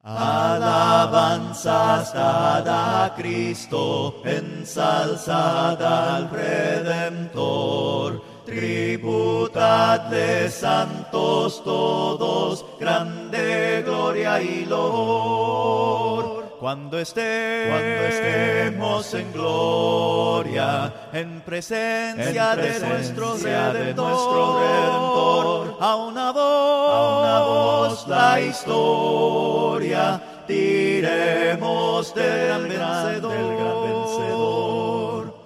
Alabanzas dad a Cristo, ensalzad al Redentor. Tributadle santos todos, grande gloria y loor. Cuando estemos en gloria, en presencia de nuestro Redentor, a una voz la historia diremos del gran vencedor.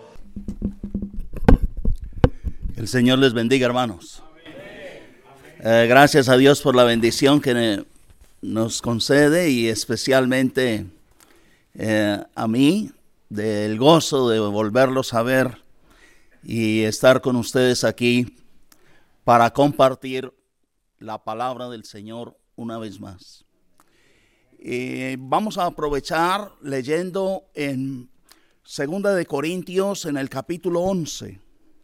El Señor les bendiga, hermanos. Gracias a Dios por la bendición que nos concede, y especialmente a mí, del gozo de volverlos a ver y estar con ustedes aquí para compartir la palabra del Señor una vez más. Vamos a aprovechar leyendo en 2 de Corintios, en el capítulo 11.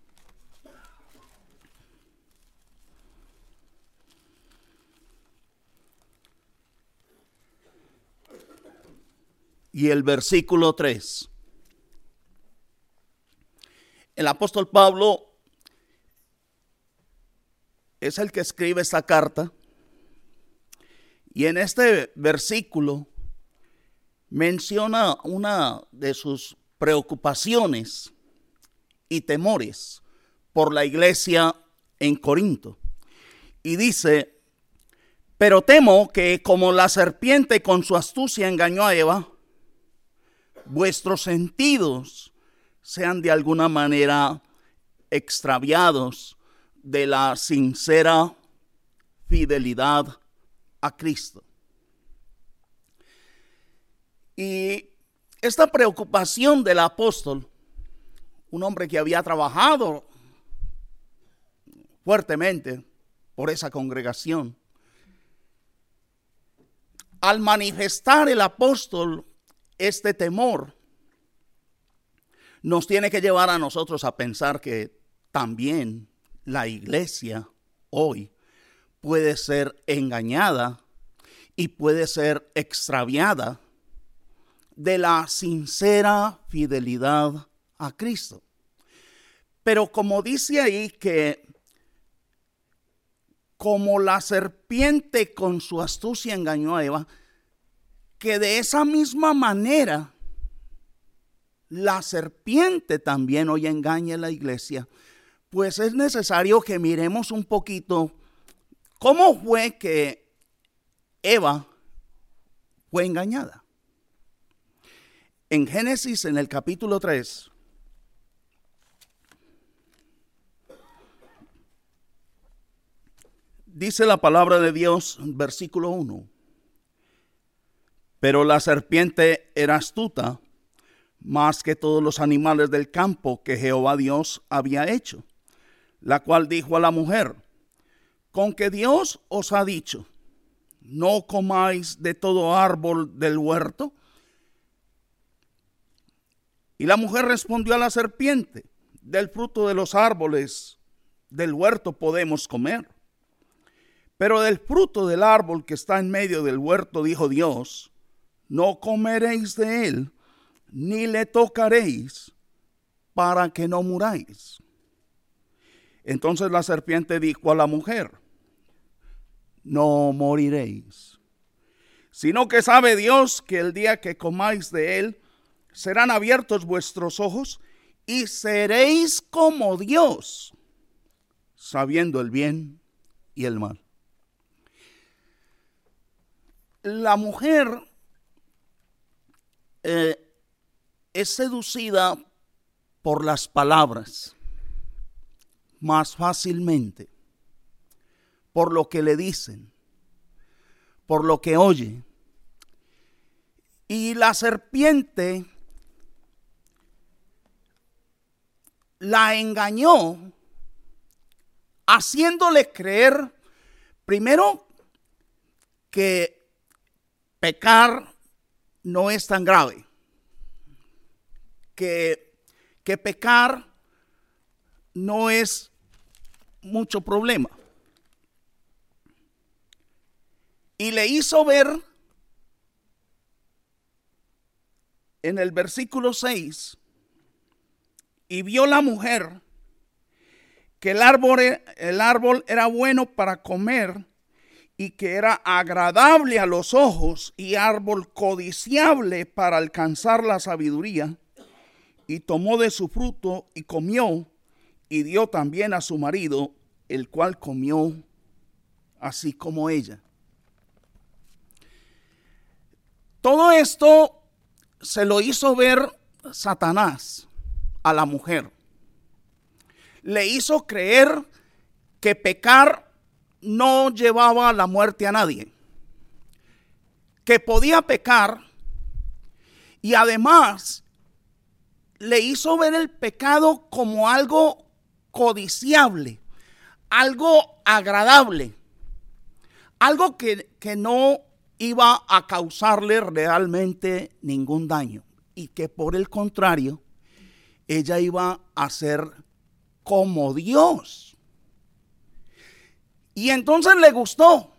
Y el versículo 3. El apóstol Pablo es el que escribe esta carta, y en este versículo menciona una de sus preocupaciones y temores por la iglesia en Corinto. Y dice: pero temo que, como la serpiente con su astucia engañó a Eva, vuestros sentidos sean de alguna manera extraviados de la sincera fidelidad a Cristo. Y esta preocupación del apóstol, un hombre que había trabajado fuertemente por esa congregación, al manifestar el apóstol este temor, nos tiene que llevar a nosotros a pensar que también la iglesia hoy puede ser engañada y puede ser extraviada de la sincera fidelidad a Cristo. Pero como dice ahí, que como la serpiente con su astucia engañó a Eva, que de esa misma manera la serpiente también hoy engaña a la iglesia, pues es necesario que miremos un poquito cómo fue que Eva fue engañada. En Génesis, en el capítulo 3, dice la palabra de Dios, versículo 1. Pero la serpiente era astuta más que todos los animales del campo que Jehová Dios había hecho, la cual dijo a la mujer: con que Dios os ha dicho, no comáis de todo árbol del huerto. Y la mujer respondió a la serpiente: del fruto de los árboles del huerto podemos comer, pero del fruto del árbol que está en medio del huerto dijo Dios: no comeréis de él, ni le tocaréis, para que no muráis. Entonces la serpiente dijo a la mujer: no moriréis, sino que sabe Dios que el día que comáis de él, serán abiertos vuestros ojos, y seréis como Dios, sabiendo el bien y el mal. La mujer es seducida por las palabras más fácilmente, por lo que le dicen, por lo que oye. Y la serpiente la engañó, haciéndole creer primero que pecar no es tan grave, que pecar no es mucho problema. Y le hizo ver en el versículo 6, y vio la mujer que el árbol era bueno para comer y que era agradable a los ojos y árbol codiciable para alcanzar la sabiduría, y tomó de su fruto y comió, y dio también a su marido, el cual comió así como ella. Todo esto se lo hizo ver Satanás a la mujer. Le hizo creer que pecar no llevaba a la muerte a nadie, que podía pecar, y además le hizo ver el pecado como algo codiciable, algo agradable, algo que no iba a causarle realmente ningún daño, y que por el contrario ella iba a ser como Dios. Y entonces le gustó.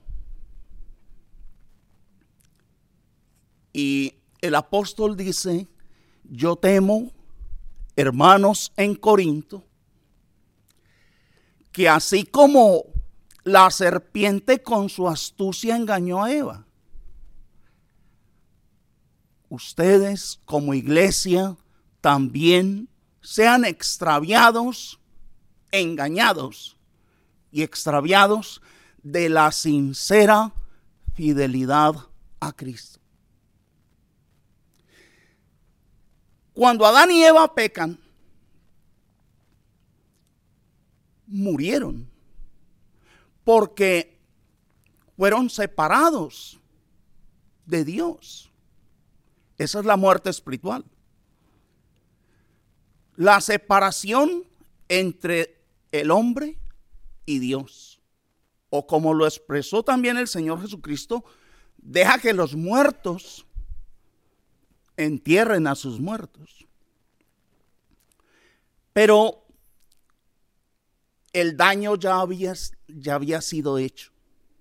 Y el apóstol dice: yo temo, hermanos en Corinto, que así como la serpiente con su astucia engañó a Eva, ustedes como iglesia también sean extraviados, engañados y extraviados de la sincera fidelidad a Cristo. Cuando Adán y Eva pecan, murieron porque fueron separados de Dios. Esa es la muerte espiritual. La separación entre el hombre y Dios. O como lo expresó también el Señor Jesucristo: deja que los muertos entierren a sus muertos. Pero el daño ya había sido hecho.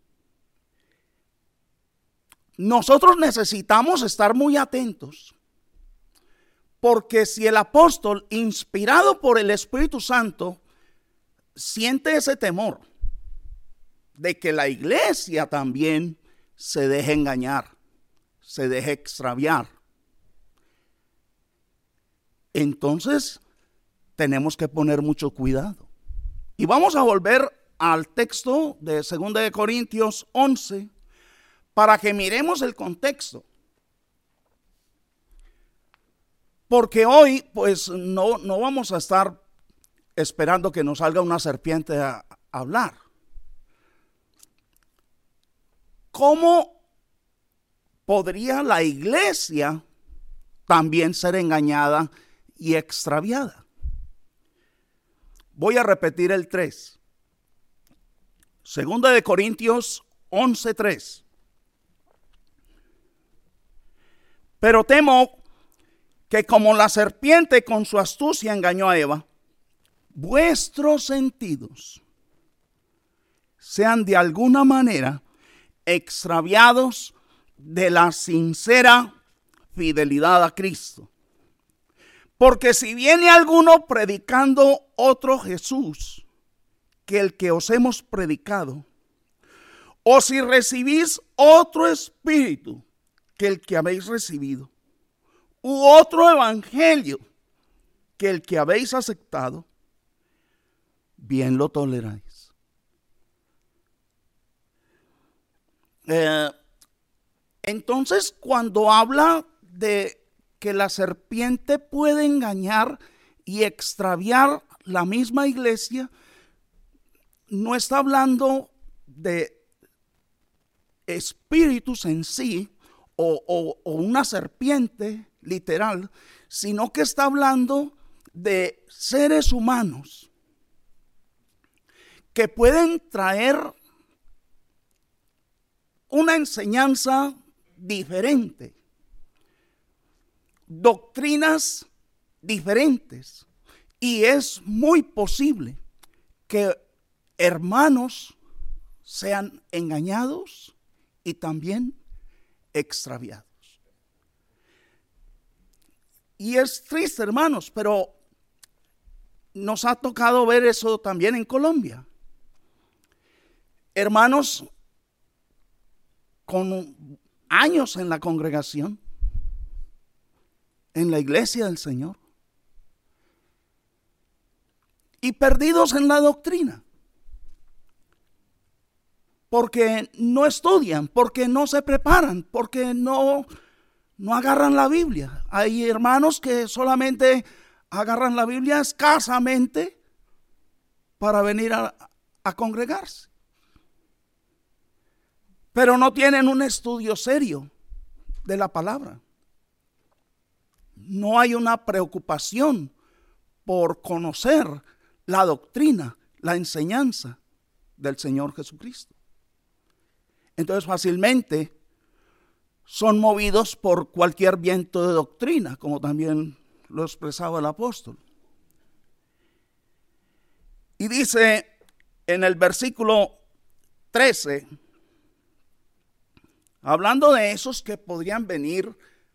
Nosotros necesitamos estar muy atentos, porque si el apóstol, inspirado por el Espíritu Santo, siente ese temor de que la iglesia también se deje engañar, se deje extraviar, entonces tenemos que poner mucho cuidado. Y vamos a volver al texto de 2 de Corintios 11 para que miremos el contexto. Porque hoy pues no vamos a estar esperando que nos salga una serpiente a hablar. ¿Cómo podría la iglesia también ser engañada y extraviada? Voy a repetir el 3. 2 de Corintios 11:3. Pero temo que como la serpiente con su astucia engañó a Eva, vuestros sentidos sean de alguna manera extraviados de la sincera fidelidad a Cristo. Porque si viene alguno predicando otro Jesús que el que os hemos predicado, o si recibís otro espíritu que el que habéis recibido, u otro evangelio que el que habéis aceptado, bien lo toleráis. Entonces, cuando habla de que la serpiente puede engañar y extraviar la misma iglesia, no está hablando de espíritus en sí o una serpiente literal, sino que está hablando de seres humanos que pueden traer una enseñanza diferente, doctrinas diferentes, y es muy posible que hermanos sean engañados y también extraviados. Y es triste, hermanos, pero nos ha tocado ver eso también en Colombia. Hermanos con años en la congregación, en la iglesia del Señor, y perdidos en la doctrina, porque no estudian, porque no se preparan, porque no agarran la Biblia. Hay hermanos que solamente agarran la Biblia escasamente para venir a congregarse, pero no tienen un estudio serio de la palabra. No hay una preocupación por conocer la doctrina, la enseñanza del Señor Jesucristo. Entonces fácilmente son movidos por cualquier viento de doctrina, como también lo expresaba el apóstol. Y dice en el versículo 13, hablando de esos que podrían venir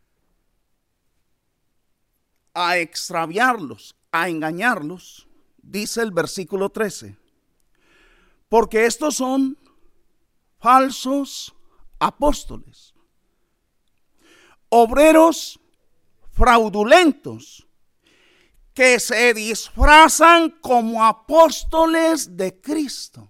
a extraviarlos, a engañarlos, dice el versículo 13, porque estos son falsos apóstoles, obreros fraudulentos, que se disfrazan como apóstoles de Cristo.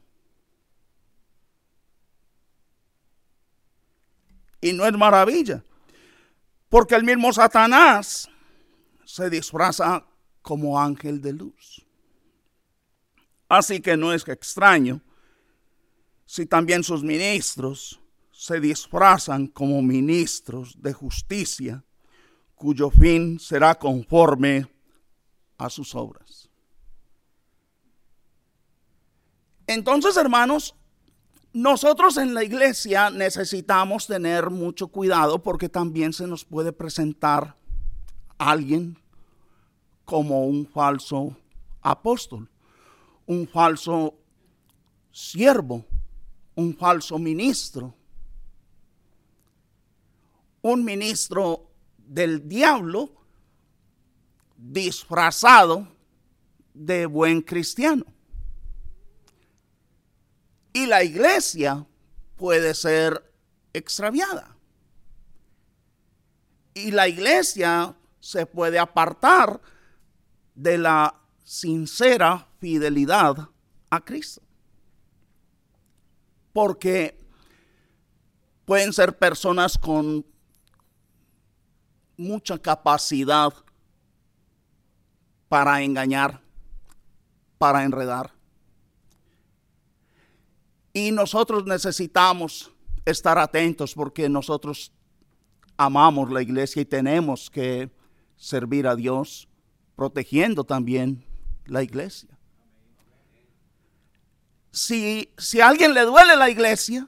Y no es maravilla, porque el mismo Satanás se disfraza como ángel de luz. Así que no es extraño si también sus ministros se disfrazan como ministros de justicia, cuyo fin será conforme a sus obras. Entonces, hermanos, nosotros en la iglesia necesitamos tener mucho cuidado, porque también se nos puede presentar alguien como un falso apóstol, un falso siervo, un falso ministro, un ministro del diablo disfrazado de buen cristiano. Y la iglesia puede ser extraviada. Y la iglesia se puede apartar de la sincera fidelidad a Cristo. Porque pueden ser personas con mucha capacidad para engañar, para enredar. Y nosotros necesitamos estar atentos, porque nosotros amamos la iglesia y tenemos que servir a Dios, protegiendo también la iglesia. Si a alguien le duele la iglesia,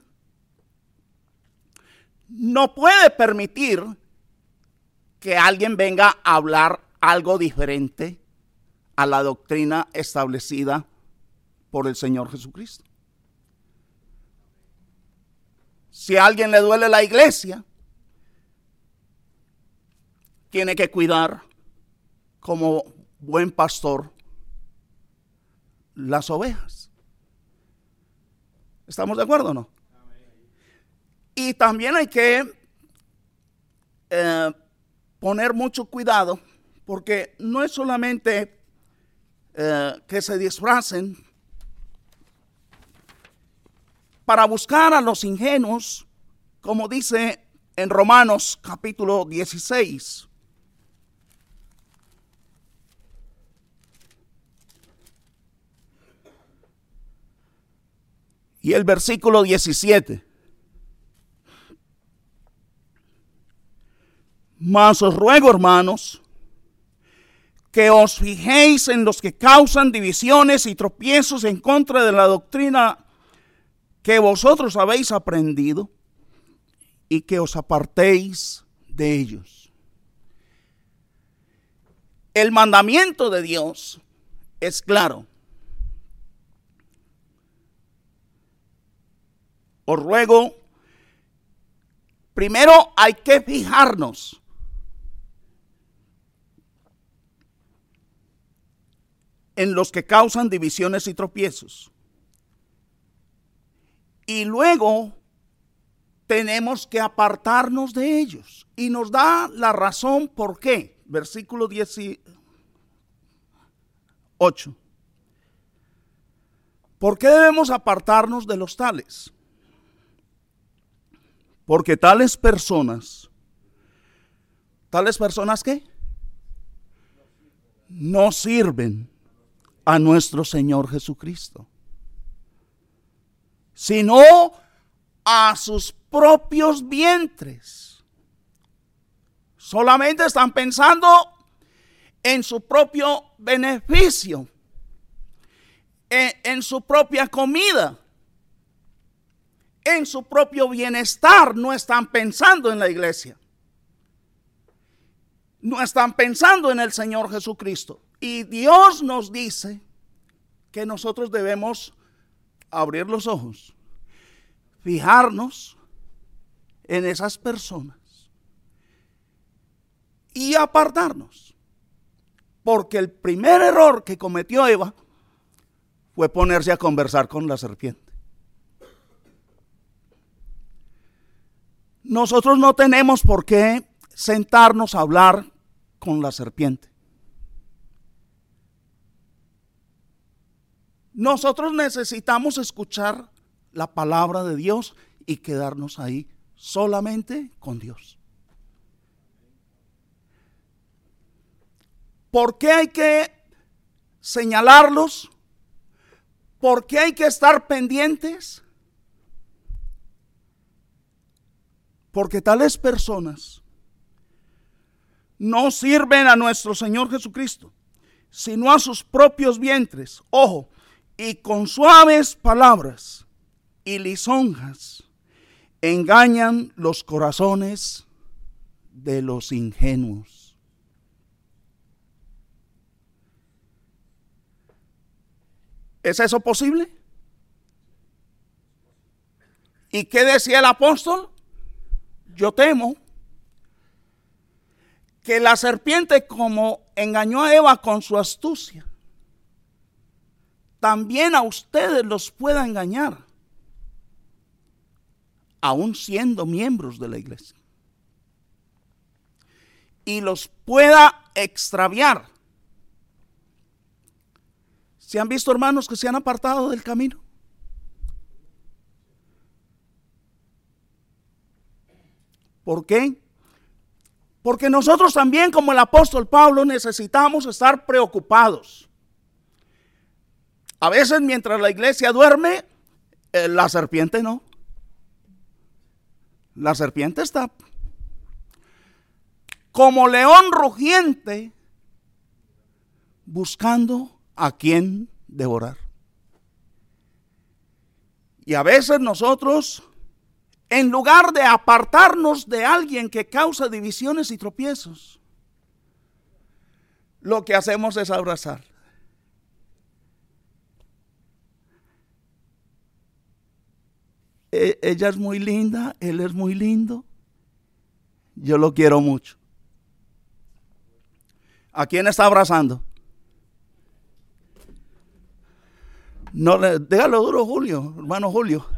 no puede permitir que alguien venga a hablar algo diferente a la doctrina establecida por el Señor Jesucristo. Si a alguien le duele la iglesia, tiene que cuidar como buen pastor las ovejas. ¿Estamos de acuerdo o no? Y también hay que poner mucho cuidado, porque no es solamente que se disfracen para buscar a los ingenuos, como dice en Romanos capítulo 16. Y el versículo 17. Mas os ruego, hermanos, que os fijéis en los que causan divisiones y tropiezos en contra de la doctrina que vosotros habéis aprendido, y que os apartéis de ellos. El mandamiento de Dios es claro. Os ruego, primero hay que fijarnos en los que causan divisiones y tropiezos. Y luego tenemos que apartarnos de ellos. Y nos da la razón por qué. Versículo 18. ¿Por qué debemos apartarnos de los tales? Porque ¿tales personas qué? No sirven a nuestro Señor Jesucristo, sino a sus propios vientres. Solamente están pensando en su propio beneficio, en su propia comida, en su propio bienestar. No están pensando en la iglesia, no están pensando en el Señor Jesucristo. Y Dios nos dice que nosotros debemos abrir los ojos, fijarnos en esas personas y apartarnos. Porque el primer error que cometió Eva fue ponerse a conversar con la serpiente. Nosotros no tenemos por qué sentarnos a hablar con la serpiente. Nosotros necesitamos escuchar la palabra de Dios y quedarnos ahí solamente con Dios. ¿Por qué hay que señalarlos? ¿Por qué hay que estar pendientes? Porque tales personas no sirven a nuestro Señor Jesucristo, sino a sus propios vientres. Ojo, y con suaves palabras y lisonjas engañan los corazones de los ingenuos. ¿Es eso posible? ¿Y qué decía el apóstol? Yo temo que la serpiente, como engañó a Eva con su astucia, también a ustedes los pueda engañar, aún siendo miembros de la iglesia, y los pueda extraviar. ¿Se han visto hermanos que se han apartado del camino? ¿Por qué? Porque nosotros también, como el apóstol Pablo, necesitamos estar preocupados. A veces mientras la iglesia duerme, la serpiente no. La serpiente está como león rugiente buscando a quien devorar. Y a veces nosotros, en lugar de apartarnos de alguien que causa divisiones y tropiezos, lo que hacemos es abrazar. Ella es muy linda, él es muy lindo, yo lo quiero mucho. ¿A quién está abrazando? No, déjalo duro, Julio, hermano Julio.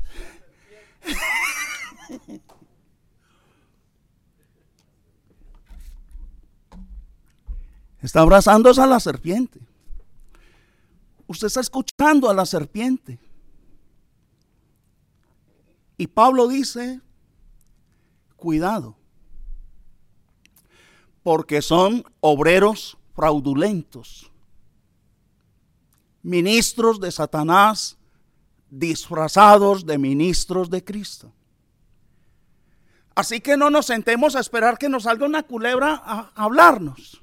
Está abrazando a la serpiente. Usted está escuchando a la serpiente. Y Pablo dice, cuidado, porque son obreros fraudulentos, ministros de Satanás, disfrazados de ministros de Cristo. Así que no nos sentemos a esperar que nos salga una culebra a hablarnos,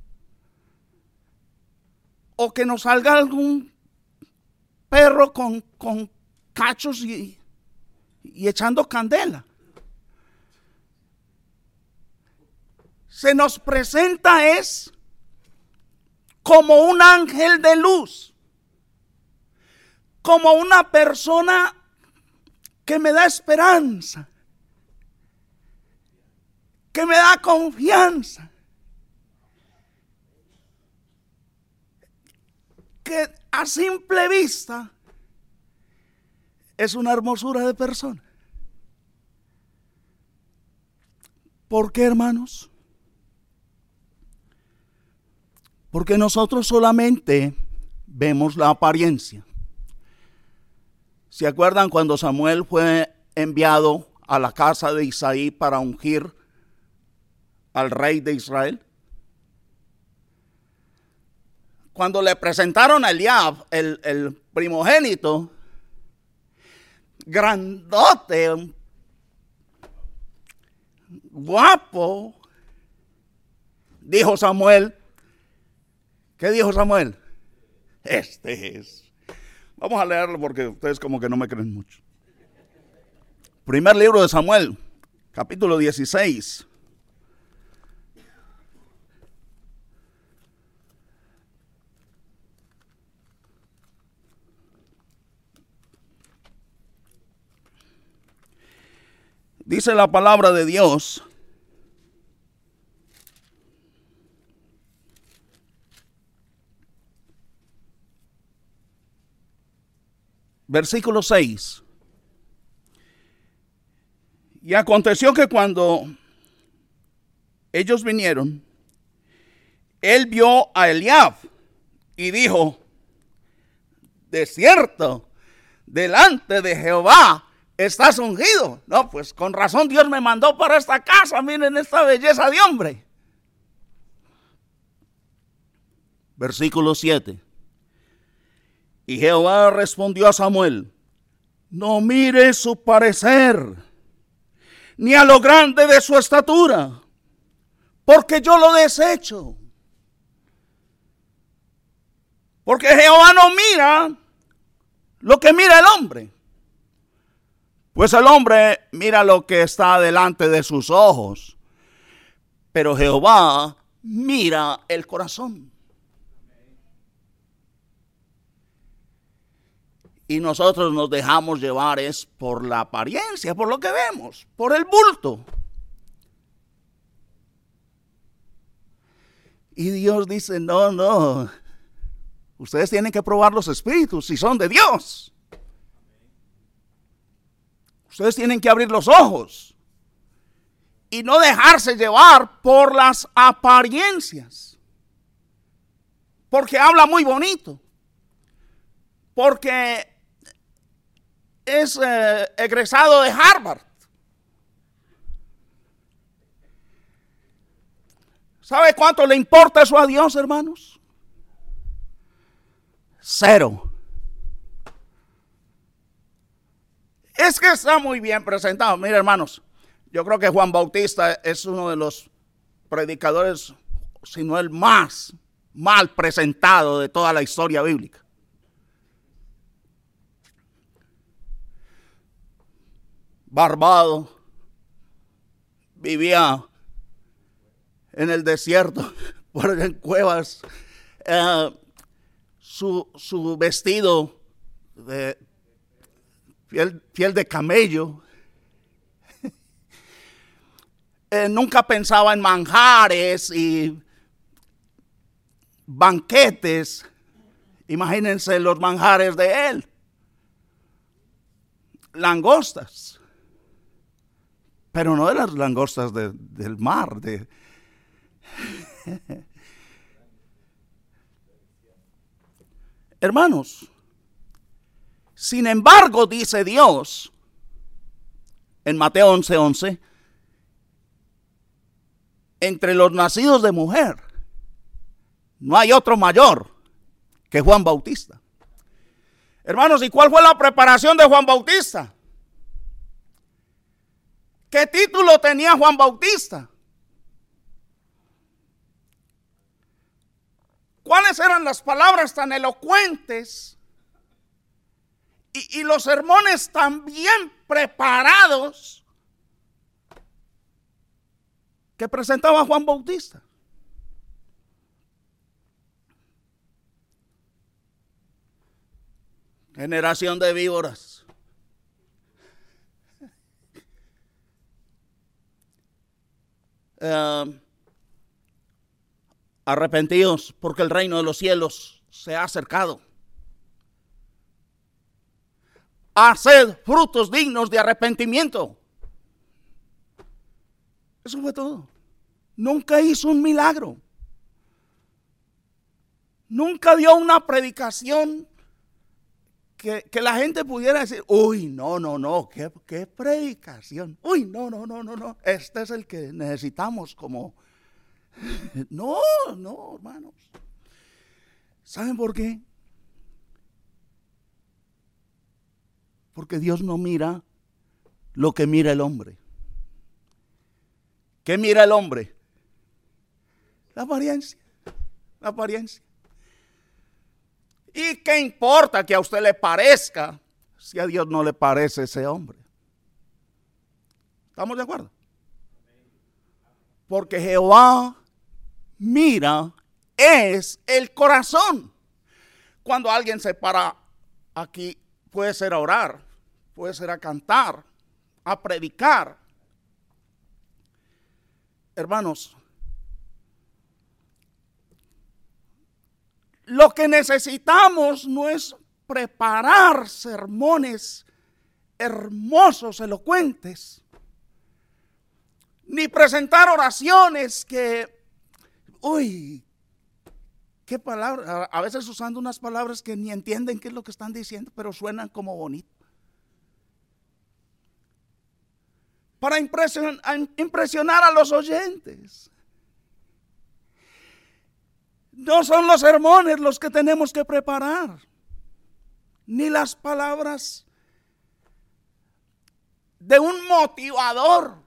o que nos salga algún perro con cachos y echando candela. Se nos presenta es como un ángel de luz, como una persona que me da esperanza, que me da confianza. que a simple vista es una hermosura de persona. ¿Por qué, hermanos? Porque nosotros solamente vemos la apariencia. ¿Se acuerdan cuando Samuel fue enviado a la casa de Isaí para ungir al rey de Israel? Cuando le presentaron a Eliab, el primogénito, grandote, guapo, dijo Samuel. ¿Qué dijo Samuel? Este es. Vamos a leerlo porque ustedes como que no me creen mucho. Primer libro de Samuel, capítulo 16. Dice la palabra de Dios: versículo 6. Y aconteció que cuando ellos vinieron, él vio a Eliab y dijo: de cierto, delante de Jehová estás ungido. No, pues con razón Dios me mandó para esta casa. Miren esta belleza de hombre. Versículo 7. Y Jehová respondió a Samuel: no mires su parecer, ni a lo grande de su estatura, porque yo lo desecho. Porque Jehová no mira lo que mira el hombre, pues el hombre mira lo que está delante de sus ojos, pero Jehová mira el corazón. Y nosotros nos dejamos llevar es por la apariencia, por lo que vemos, por el bulto. Y Dios dice: no, ustedes tienen que probar los espíritus si son de Dios. Ustedes tienen que abrir los ojos y no dejarse llevar por las apariencias. Porque habla muy bonito. Porque es egresado de Harvard. ¿Sabe cuánto le importa eso a Dios, hermanos? 0. Es que está muy bien presentado. Mira, hermanos, yo creo que Juan Bautista es uno de los predicadores, si no el más mal presentado de toda la historia bíblica. Barbado, vivía en el desierto, por allá en cuevas. Su vestido de piel de camello. Nunca pensaba en manjares y banquetes. Imagínense los manjares de él. Langostas. Pero no de las langostas del mar. Hermanos, sin embargo, dice Dios en Mateo 11:11, entre los nacidos de mujer no hay otro mayor que Juan Bautista. Hermanos, ¿y cuál fue la preparación de Juan Bautista? ¿Qué título tenía Juan Bautista? ¿Cuáles eran las palabras tan elocuentes y los sermones tan bien preparados que presentaba Juan Bautista? Generación de víboras. Arrepentidos porque el reino de los cielos se ha acercado. Haced frutos dignos de arrepentimiento. Eso fue todo. Nunca hizo un milagro. Nunca dio una predicación que la gente pudiera decir, uy, no, qué predicación. Uy, no. Este es el que necesitamos como... No, hermanos. ¿Saben por qué? Porque Dios no mira lo que mira el hombre. ¿Qué mira el hombre? La apariencia. La apariencia. ¿Y qué importa que a usted le parezca si a Dios no le parece ese hombre? ¿Estamos de acuerdo? Porque Jehová mira es el corazón. Cuando alguien se para aquí, puede ser a orar, puede ser a cantar, a predicar. Hermanos, lo que necesitamos no es preparar sermones hermosos, elocuentes, ni presentar oraciones que, uy, qué palabras, a veces usando unas palabras que ni entienden qué es lo que están diciendo, pero suenan como bonito. Para impresionar a los oyentes. No son los sermones los que tenemos que preparar, ni las palabras de un motivador.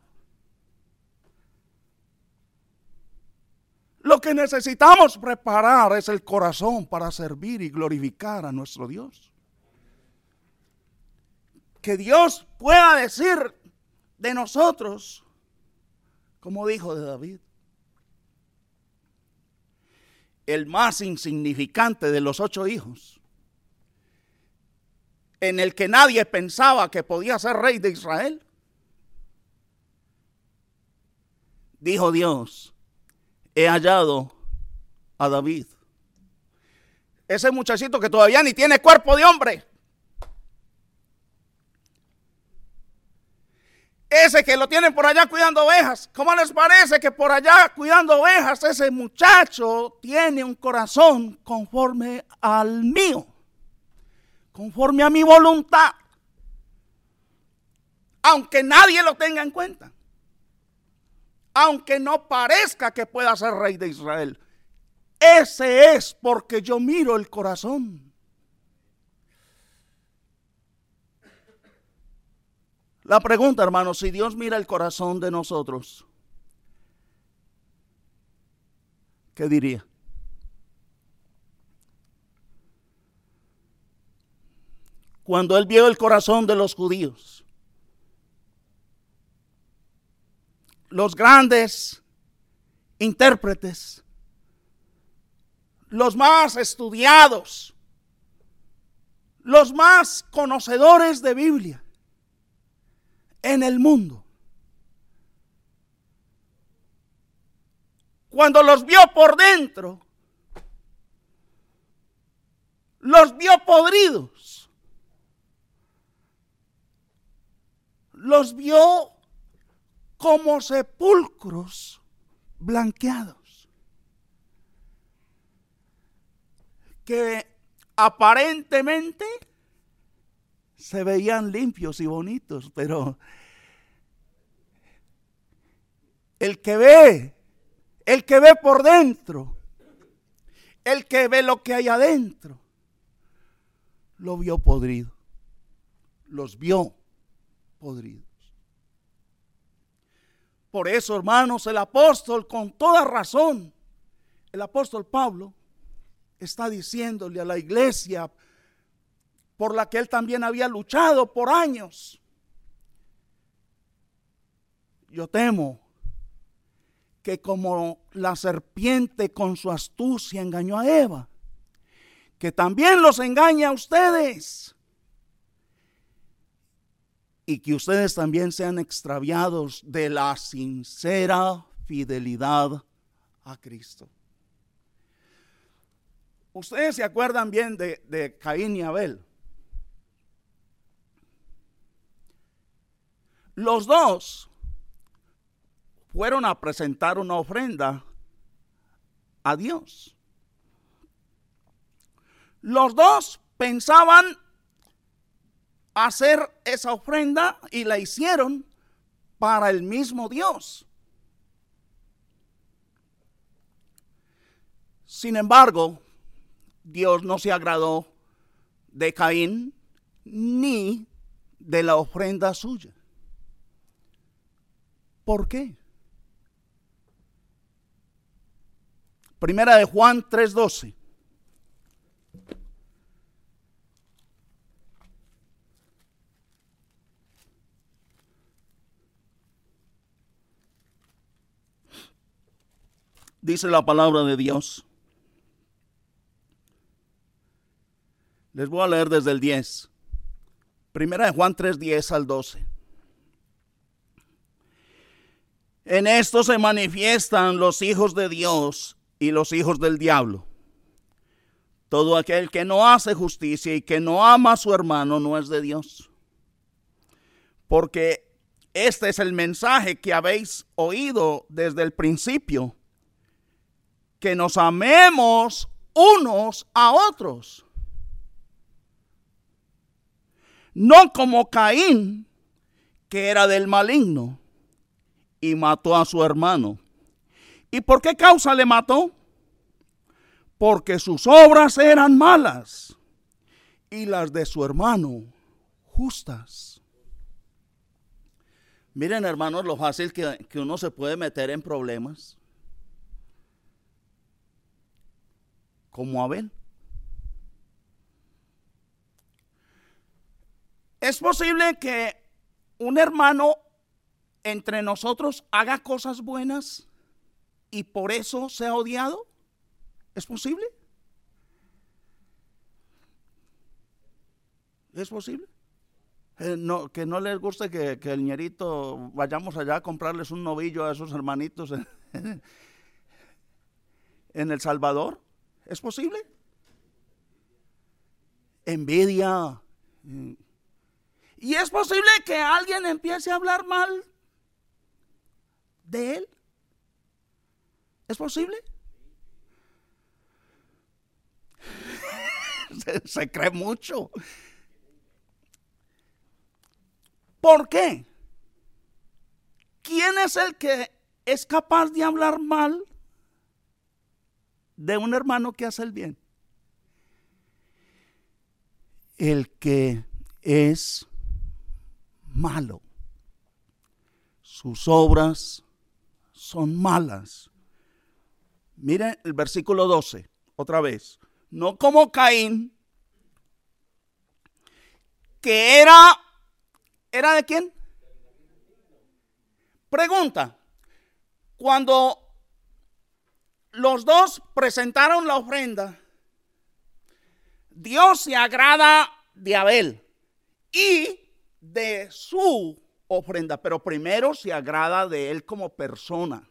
Lo que necesitamos preparar es el corazón para servir y glorificar a nuestro Dios. Que Dios pueda decir de nosotros, como dijo de David, el más insignificante de los 8 hijos, en el que nadie pensaba que podía ser rey de Israel, dijo Dios, he hallado a David. Ese muchachito que todavía ni tiene cuerpo de hombre. Ese que lo tienen por allá cuidando ovejas. ¿Cómo les parece que por allá cuidando ovejas ese muchacho tiene un corazón conforme al mío? Conforme a mi voluntad. Aunque nadie lo tenga en cuenta. Aunque no parezca que pueda ser rey de Israel. Ese es porque yo miro el corazón. La pregunta, hermanos, si Dios mira el corazón de nosotros, ¿qué diría? Cuando Él vio el corazón de los judíos, los grandes intérpretes, los más estudiados, los más conocedores de Biblia en el mundo, cuando los vio por dentro, los vio podridos, los vio como sepulcros blanqueados, que aparentemente se veían limpios y bonitos, pero el que ve por dentro, el que ve lo que hay adentro, lo vio podrido, los vio podridos. Por eso, hermanos, el apóstol, con toda razón, el apóstol Pablo está diciéndole a la iglesia por la que él también había luchado por años: yo temo que como la serpiente con su astucia engañó a Eva, que también los engañe a ustedes, y que ustedes también sean extraviados de la sincera fidelidad a Cristo. Ustedes se acuerdan bien de Caín y Abel. Los dos fueron a presentar una ofrenda a Dios. Los dos pensaban hacer esa ofrenda y la hicieron para el mismo Dios. Sin embargo, Dios no se agradó de Caín ni de la ofrenda suya. ¿Por qué? Primera de Juan 3:12. Dice la palabra de Dios. Les voy a leer desde el 10. Primera de Juan 3:10 al 12. En esto se manifiestan los hijos de Dios y los hijos del diablo. Todo aquel que no hace justicia y que no ama a su hermano no es de Dios. Porque este es el mensaje que habéis oído desde el principio, que nos amemos unos a otros. No como Caín, que era del maligno y mató a su hermano. ¿Y por qué causa le mató? Porque sus obras eran malas y las de su hermano justas. Miren, hermanos, lo fácil que uno se puede meter en problemas. Como Abel. ¿Es posible que un hermano entre nosotros haga cosas buenas y por eso sea odiado? ¿Es posible? ¿Es posible? Que no les guste que el ñerito vayamos allá a comprarles un novillo a esos hermanitos en El Salvador. ¿Es posible? Envidia. ¿Y es posible que alguien empiece a hablar mal de él? ¿Es posible? Se cree mucho. ¿Por qué? ¿Quién es el que es capaz de hablar mal de un hermano que hace el bien? El que es malo. Sus obras son malas. Miren el versículo 12, otra vez. No como Caín, que ¿era de quién? Pregunta. Cuando los dos presentaron la ofrenda, Dios se agrada de Abel y de su ofrenda, pero primero se agrada de él como persona.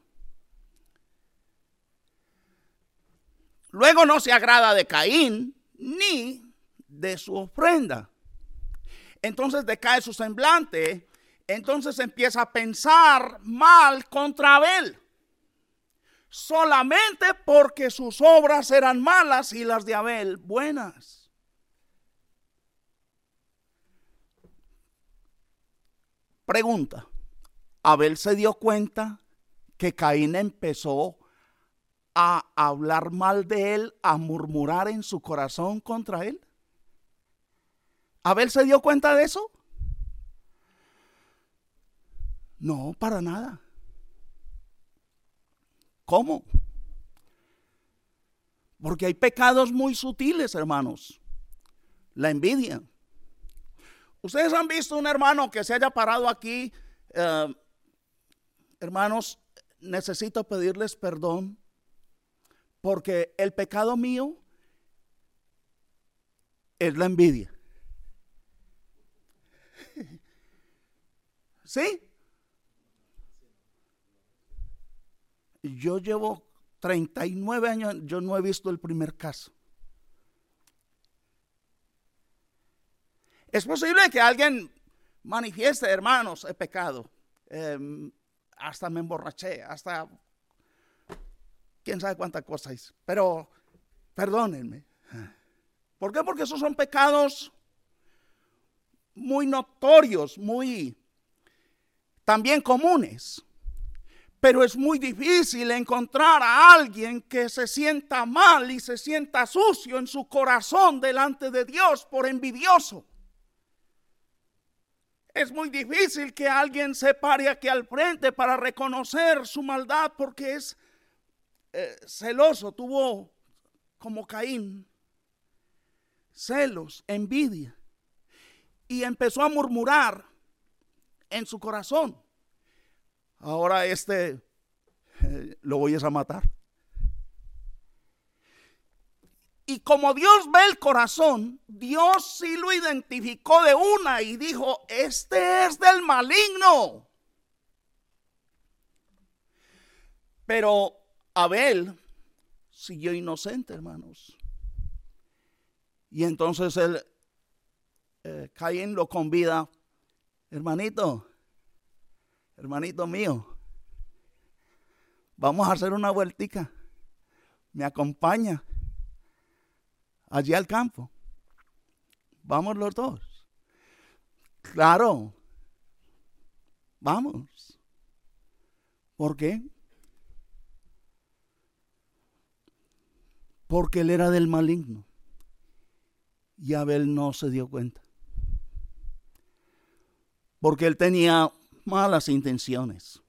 Luego no se agrada de Caín ni de su ofrenda. Entonces decae su semblante. Entonces empieza a pensar mal contra Abel. Solamente porque sus obras eran malas y las de Abel buenas. Pregunta. ¿Abel se dio cuenta que Caín empezó a hablar mal de él, a murmurar en su corazón contra él? ¿Abel se dio cuenta de eso? No, para nada. ¿Cómo? Porque hay pecados muy sutiles, hermanos. La envidia. Ustedes han visto un hermano que se haya parado aquí, hermanos, necesito pedirles perdón porque el pecado mío es la envidia. ¿Sí? Yo llevo 39 años, yo no he visto el primer caso. Es posible que alguien manifieste, hermanos, he pecado. Hasta me emborraché, hasta quién sabe cuántas cosas. Pero perdónenme. ¿Por qué? Porque esos son pecados muy notorios, muy también comunes. Pero es muy difícil encontrar a alguien que se sienta mal y se sienta sucio en su corazón delante de Dios por envidioso. Es muy difícil que alguien se pare aquí al frente para reconocer su maldad porque es celoso, tuvo como Caín, celos, envidia, y empezó a murmurar en su corazón. Ahora lo voy a matar. Y como Dios ve el corazón, Dios sí lo identificó de una y dijo, este es del maligno. Pero Abel siguió inocente, hermanos. Y entonces Caín lo convida, hermanito mío, vamos a hacer una vueltica, me acompaña allí al campo, vamos los dos. Claro, vamos. ¿Por qué? Porque él era del maligno y Abel no se dio cuenta, porque él tenía malas intenciones.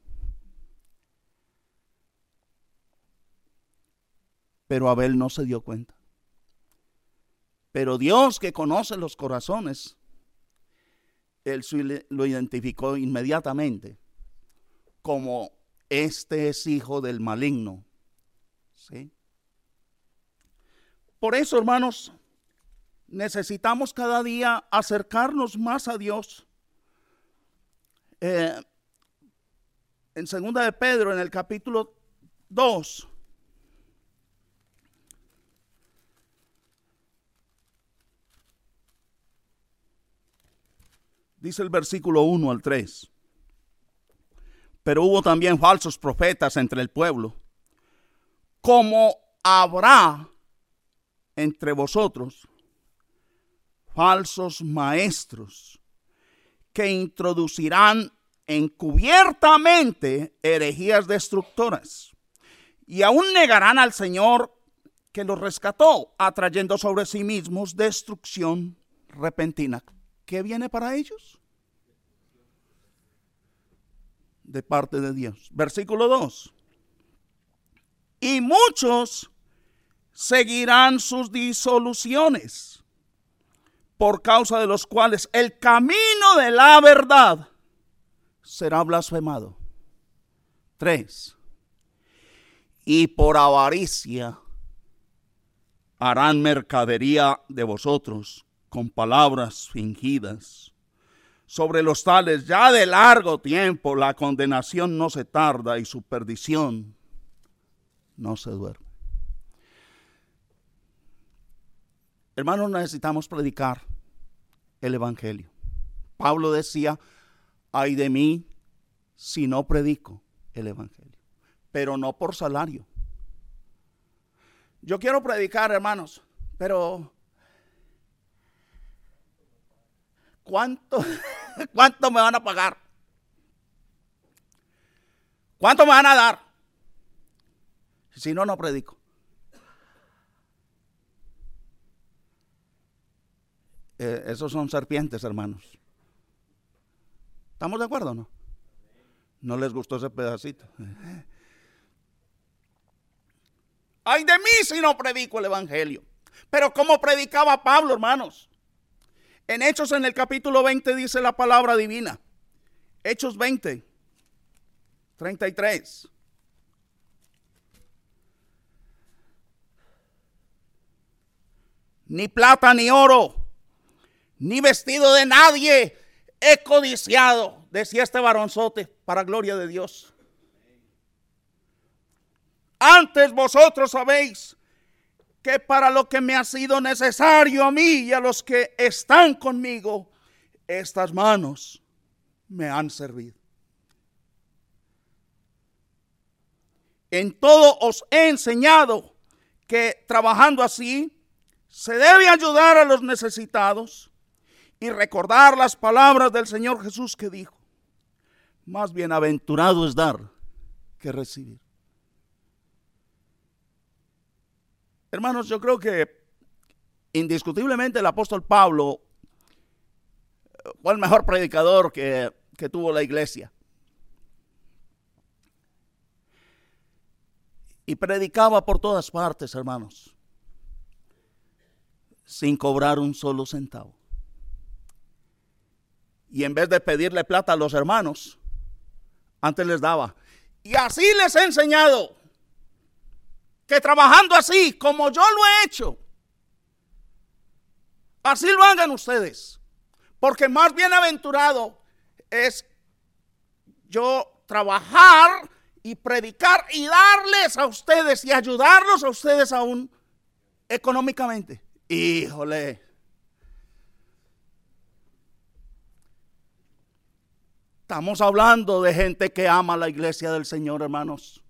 Pero Abel no se dio cuenta. Pero Dios, que conoce los corazones, él lo identificó inmediatamente como este es hijo del maligno. ¿Sí? Por eso, hermanos, necesitamos cada día acercarnos más a Dios. En 2 de Pedro, en el capítulo 2, dice el versículo 1 al 3. Pero hubo también falsos profetas entre el pueblo, como habrá entre vosotros falsos maestros, que introducirán encubiertamente herejías destructoras, y aún negarán al Señor que los rescató, atrayendo sobre sí mismos destrucción repentina. ¿Qué viene para ellos? De parte de Dios. Versículo 2. Y muchos seguirán sus disoluciones, por causa de los cuales el camino de la verdad será blasfemado. 3. Y por avaricia harán mercadería de vosotros con palabras fingidas. Sobre los tales ya de largo tiempo la condenación no se tarda y su perdición no se duerme. Hermanos, necesitamos predicar el evangelio. Pablo decía, ay de mí si no predico el evangelio, pero no por salario. Yo quiero predicar, hermanos, pero ¿cuánto me van a pagar? ¿Cuánto me van a dar? Si no, no predico. Esos son serpientes, hermanos. ¿Estamos de acuerdo o no? ¿No les gustó ese pedacito? Ay de mí si no predico el evangelio. Pero ¿cómo predicaba Pablo, hermanos? En Hechos, en el capítulo 20, dice la palabra divina. Hechos 20, 33. Ni plata ni oro, ni vestido de nadie he codiciado, decía este varonzote, para gloria de Dios. Antes vosotros sabéis que para lo que me ha sido necesario a mí y a los que están conmigo, estas manos me han servido. En todo os he enseñado que trabajando así se debe ayudar a los necesitados y recordar las palabras del Señor Jesús que dijo: más bienaventurado es dar que recibir. Hermanos, yo creo que indiscutiblemente el apóstol Pablo fue el mejor predicador que tuvo la iglesia. Y predicaba por todas partes, hermanos, sin cobrar un solo centavo. Y en vez de pedirle plata a los hermanos, antes les daba. Y así les he enseñado que trabajando así, como yo lo he hecho, así lo hagan ustedes. Porque más bienaventurado es yo trabajar y predicar y darles a ustedes y ayudarlos a ustedes aún económicamente. Híjole. Estamos hablando de gente que ama la iglesia del Señor, hermanos.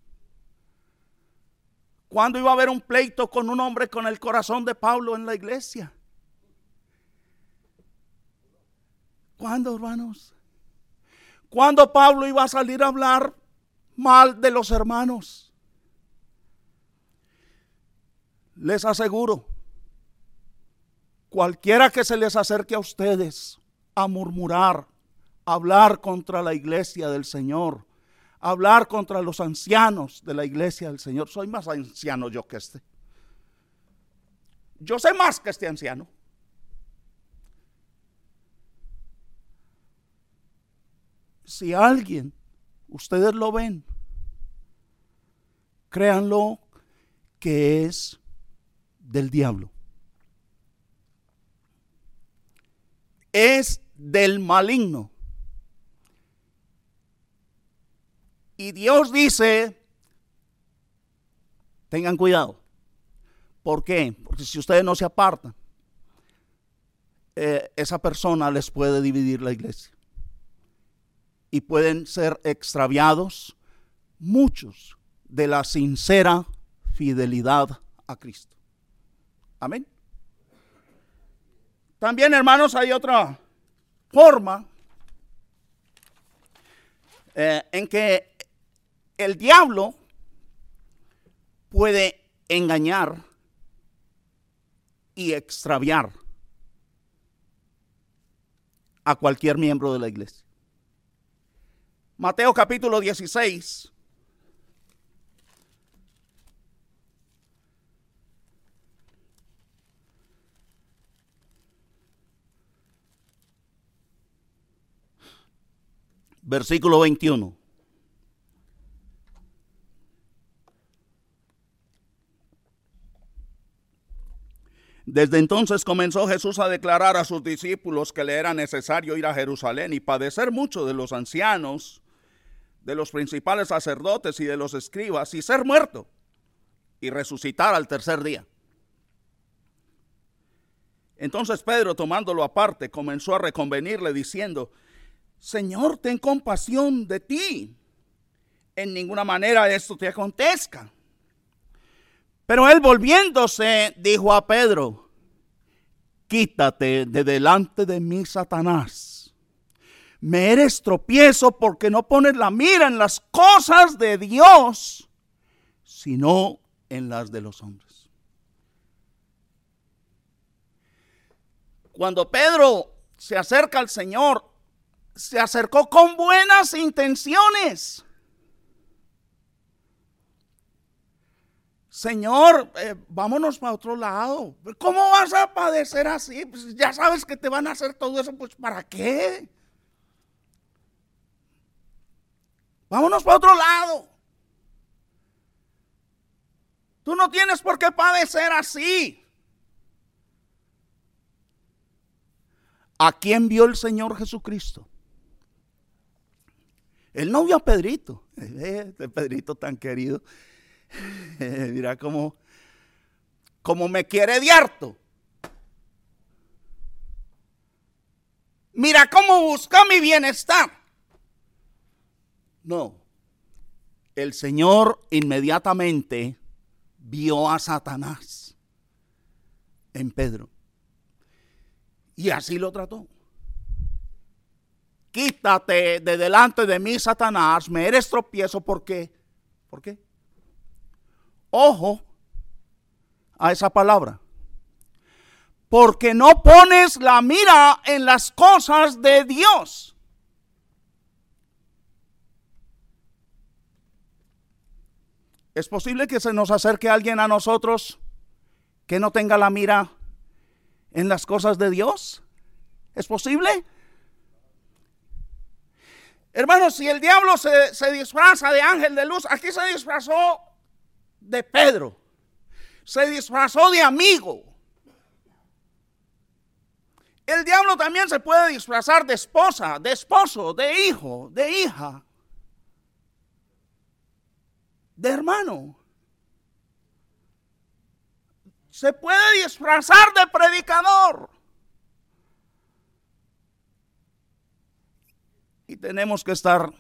¿Cuándo iba a haber un pleito con un hombre con el corazón de Pablo en la iglesia? ¿Cuándo, hermanos? ¿Cuándo Pablo iba a salir a hablar mal de los hermanos? Les aseguro, cualquiera que se les acerque a ustedes a murmurar, hablar contra la iglesia del Señor, hablar contra los ancianos de la iglesia del Señor. Soy más anciano yo que este. Yo sé más que este anciano. Si alguien, ustedes lo ven, créanlo que es del diablo. Es del maligno. Y Dios dice, tengan cuidado. ¿Por qué? Porque si ustedes no se apartan, esa persona les puede dividir la iglesia. Y pueden ser extraviados muchos de la sincera fidelidad a Cristo. Amén. También, hermanos, hay otra forma en que el diablo puede engañar y extraviar a cualquier miembro de la iglesia. Mateo capítulo 16. Versículo 21. Desde entonces comenzó Jesús a declarar a sus discípulos que le era necesario ir a Jerusalén y padecer mucho de los ancianos, de los principales sacerdotes y de los escribas, y ser muerto y resucitar al tercer día. Entonces Pedro, tomándolo aparte, comenzó a reconvenirle diciendo: Señor, ten compasión de ti. En ninguna manera esto te acontezca. Pero él, volviéndose, dijo a Pedro: quítate de delante de mí, Satanás. Me eres tropiezo porque no pones la mira en las cosas de Dios, sino en las de los hombres. Cuando Pedro se acerca al Señor, se acercó con buenas intenciones. Señor, vámonos para otro lado. ¿Cómo vas a padecer así? Pues ya sabes que te van a hacer todo eso, pues ¿para qué? Vámonos para otro lado. Tú no tienes por qué padecer así. ¿A quién vio el Señor Jesucristo? Él no vio a Pedrito. Este Pedrito tan querido. Mira cómo como me quiere de harto. Mira cómo busca mi bienestar. No. El Señor inmediatamente vio a Satanás en Pedro. Y así lo trató. Quítate de delante de mí, Satanás, me eres tropiezo. ¿Por qué? ¿Por qué? Ojo a esa palabra. Porque no pones la mira en las cosas de Dios. ¿Es posible que se nos acerque alguien a nosotros que no tenga la mira en las cosas de Dios? ¿Es posible? Hermanos, si el diablo se disfraza de ángel de luz, aquí se disfrazó de Pedro, se disfrazó de amigo. El diablo también se puede disfrazar de esposa, de esposo, de hijo, de hija, de hermano. Se puede disfrazar de predicador. Y tenemos que estar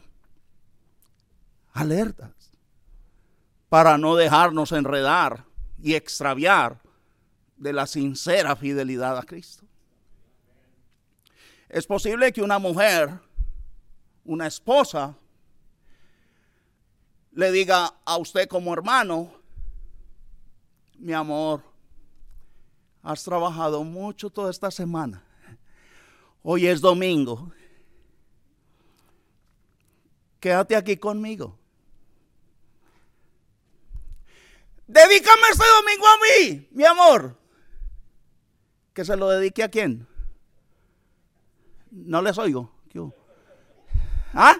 alertas para no dejarnos enredar y extraviar de la sincera fidelidad a Cristo. Es posible que una mujer, una esposa, le diga a usted como hermano: mi amor, has trabajado mucho toda esta semana. Hoy es domingo. Quédate aquí conmigo. Dedícame este domingo a mí, mi amor. ¿Que se lo dedique a quién? No les oigo. ¿Ah?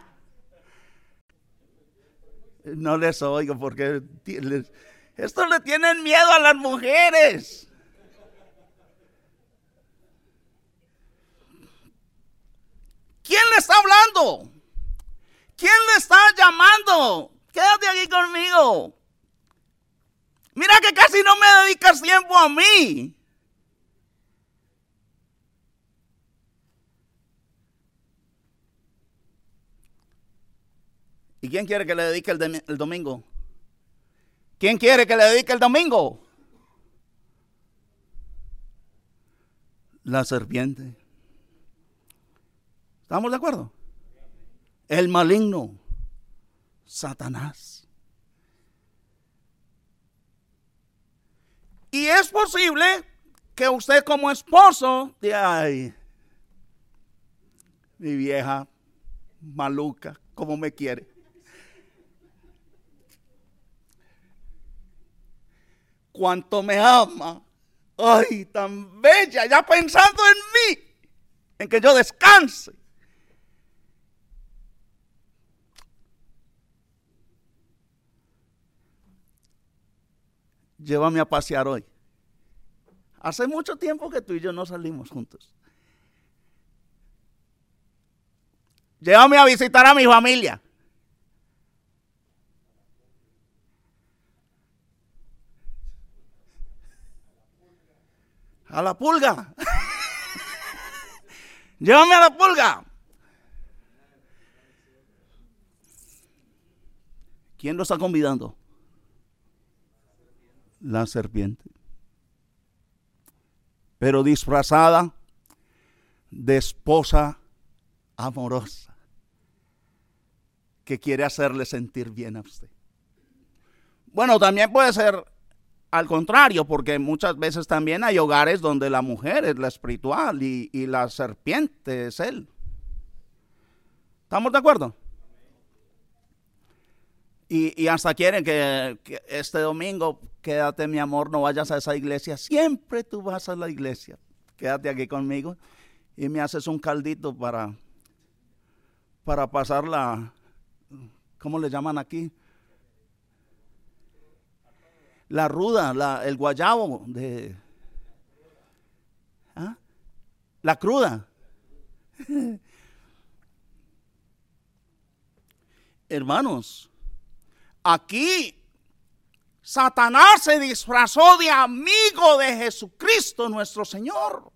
No les oigo porque esto le tienen miedo a las mujeres. ¿Quién le está hablando? ¿Quién le está llamando? Quédate aquí conmigo. Mira que casi no me dedicas tiempo a mí. ¿Y quién quiere que le dedique el domingo? ¿Quién quiere que le dedique el domingo? La serpiente. ¿Estamos de acuerdo? El maligno, Satanás. Y es posible que usted como esposo diga: ay, mi vieja maluca, ¿cómo me quiere? Cuánto me ama. Ay, tan bella, ya pensando en mí, en que yo descanse. Llévame a pasear hoy. Hace mucho tiempo que tú y yo no salimos juntos. Llévame a visitar a mi familia. A la pulga. Llévame a la pulga. ¿Quién lo está convidando? La serpiente. Pero disfrazada de esposa amorosa que quiere hacerle sentir bien a usted. Bueno, también puede ser al contrario, porque muchas veces también hay hogares donde la mujer es la espiritual y la serpiente es él. ¿Estamos de acuerdo? Y hasta quieren que este domingo, quédate mi amor, no vayas a esa iglesia. Siempre tú vas a la iglesia. Quédate aquí conmigo y me haces un caldito para pasar la, ¿cómo le llaman aquí? La ruda, el guayabo de, ¿ah? La cruda. Hermanos, aquí Satanás se disfrazó de amigo de Jesucristo nuestro Señor.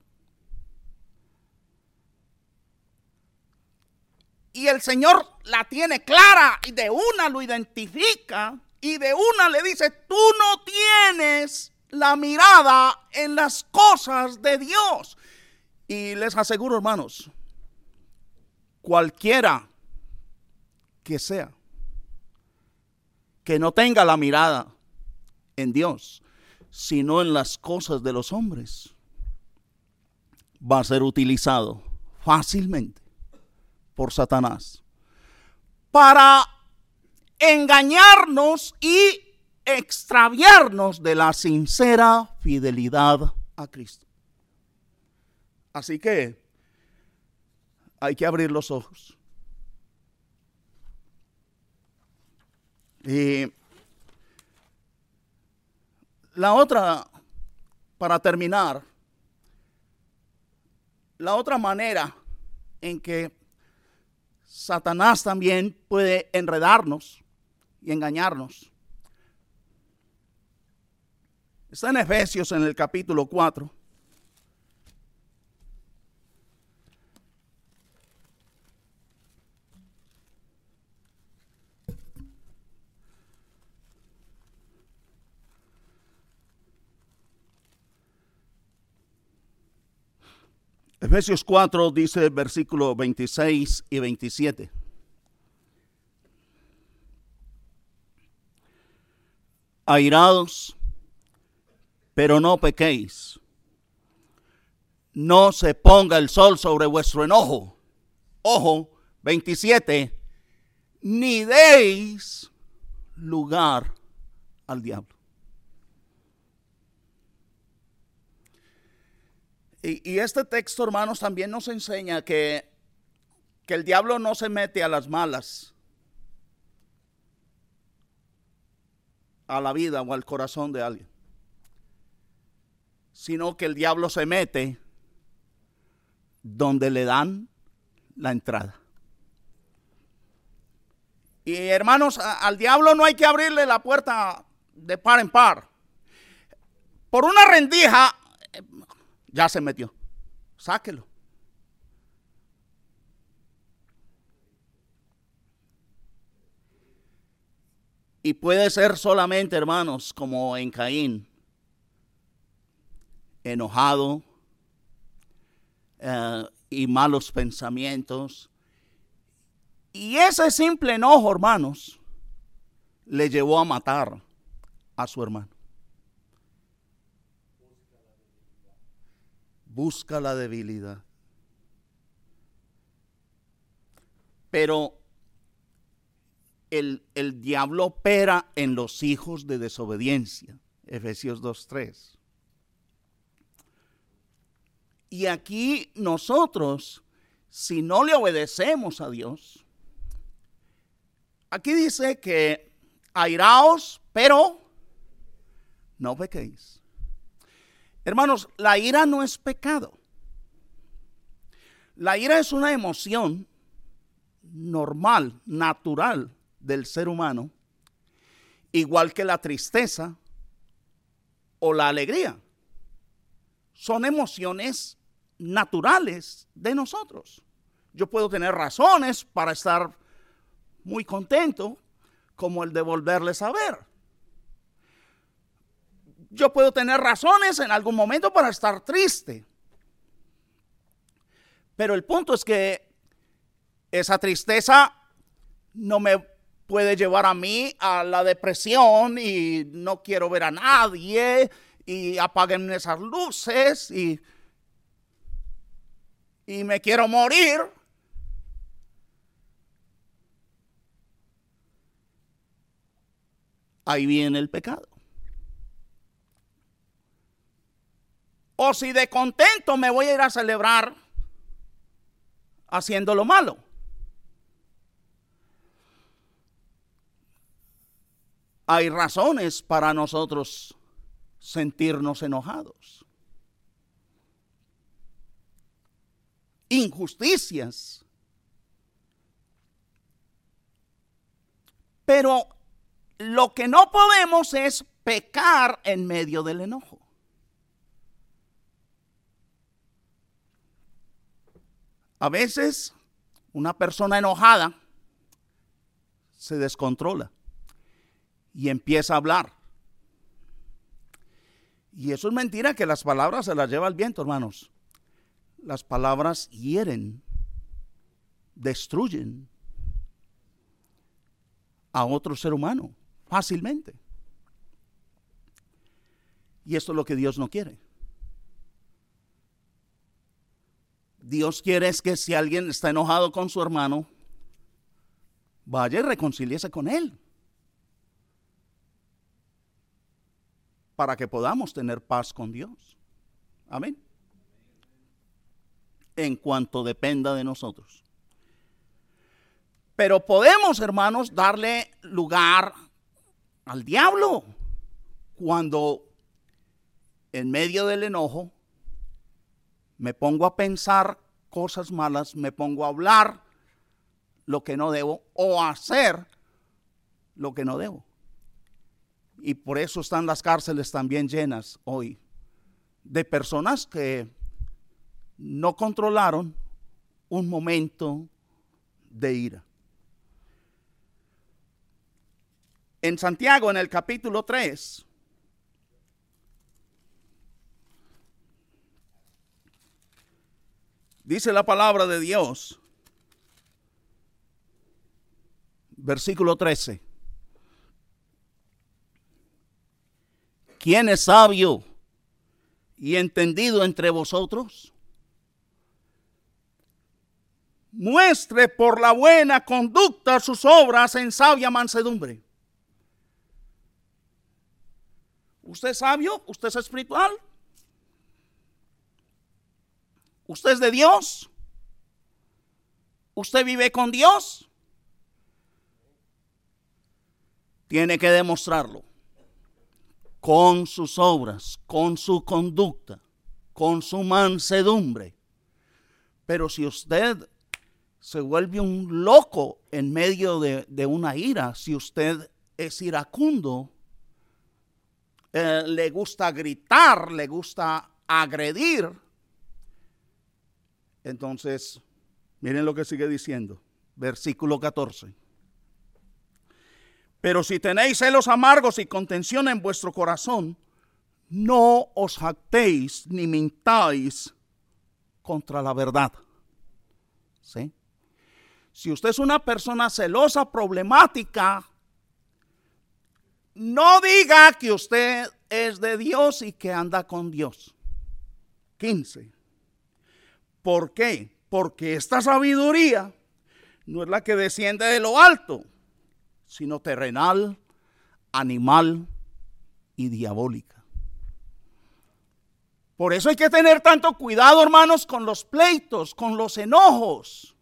Y el Señor la tiene clara y de una lo identifica y de una le dice: tú no tienes la mirada en las cosas de Dios. Y les aseguro, hermanos, cualquiera que sea, que no tenga la mirada en Dios, sino en las cosas de los hombres, va a ser utilizado fácilmente por Satanás para engañarnos y extraviarnos de la sincera fidelidad a Cristo. Así que hay que abrir los ojos. Y la otra, para terminar, la otra manera en que Satanás también puede enredarnos y engañarnos está en Efesios, en el capítulo 4. Efesios 4 dice versículos 26 y 27. Airados, pero no pequéis. No se ponga el sol sobre vuestro enojo. Ojo, 27. Ni deis lugar al diablo. Y este texto, hermanos, también nos enseña que el diablo no se mete a las malas a la vida o al corazón de alguien, sino que el diablo se mete donde le dan la entrada. Y hermanos, al diablo no hay que abrirle la puerta de par en par. Por una rendija ya se metió. Sáquelo. Y puede ser solamente, hermanos, como en Caín, enojado y malos pensamientos. Y ese simple enojo, hermanos, le llevó a matar a su hermano. Busca la debilidad. Pero el diablo opera en los hijos de desobediencia. Efesios 2:3. Y aquí nosotros, si no le obedecemos a Dios, aquí dice que airaos, pero no pequéis. Hermanos, la ira no es pecado. La ira es una emoción normal, natural del ser humano, igual que la tristeza o la alegría. Son emociones naturales de nosotros. Yo puedo tener razones para estar muy contento, como el de volverles a ver. Yo puedo tener razones en algún momento para estar triste. Pero el punto es que esa tristeza no me puede llevar a mí a la depresión y no quiero ver a nadie y apaguen esas luces y me quiero morir. Ahí viene el pecado. O si de contento me voy a ir a celebrar haciendo lo malo. Hay razones para nosotros sentirnos enojados. Injusticias. Pero lo que no podemos es pecar en medio del enojo. A veces una persona enojada se descontrola y empieza a hablar. Y eso es mentira, que las palabras se las lleva el viento, hermanos. Las palabras hieren, destruyen a otro ser humano fácilmente. Y esto es lo que Dios no quiere. Dios quiere es que si alguien está enojado con su hermano, vaya y reconcíliese con él, para que podamos tener paz con Dios. Amén. En cuanto dependa de nosotros. Pero podemos, hermanos, darle lugar al diablo cuando en medio del enojo me pongo a pensar cosas malas, me pongo a hablar lo que no debo o a hacer lo que no debo. Y por eso están las cárceles también llenas hoy de personas que no controlaron un momento de ira. En Santiago, en el capítulo 3, dice la palabra de Dios, versículo 13. ¿Quién es sabio y entendido entre vosotros? Muestre por la buena conducta sus obras en sabia mansedumbre. ¿Usted es sabio? ¿Usted es espiritual? ¿Usted es de Dios? ¿Usted vive con Dios? Tiene que demostrarlo con sus obras, con su conducta, con su mansedumbre. Pero si usted se vuelve un loco en medio de una ira, si usted es iracundo, le gusta gritar, le gusta agredir, entonces miren lo que sigue diciendo, versículo 14. Pero si tenéis celos amargos y contención en vuestro corazón, no os jactéis ni mintáis contra la verdad. ¿Sí? Si usted es una persona celosa, problemática, no diga que usted es de Dios y que anda con Dios. 15. ¿Por qué? Porque esta sabiduría no es la que desciende de lo alto, sino terrenal, animal y diabólica. Por eso hay que tener tanto cuidado, hermanos, con los pleitos, con los enojos.